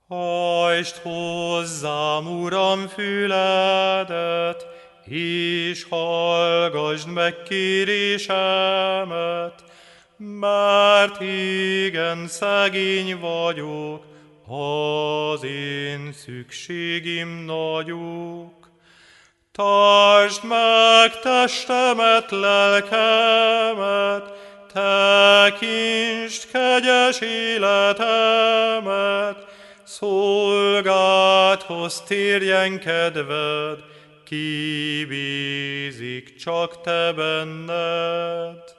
Hajtsd hozzám, Uram, füledet, és hallgasd meg kérésemet, mert igen szegény vagyok, az én szükségim nagyok. Tartsd meg testemet, lelkemet, tekintsd kegyes életemet, szolgádhoz térjen kedved, ki bízik csak te benned.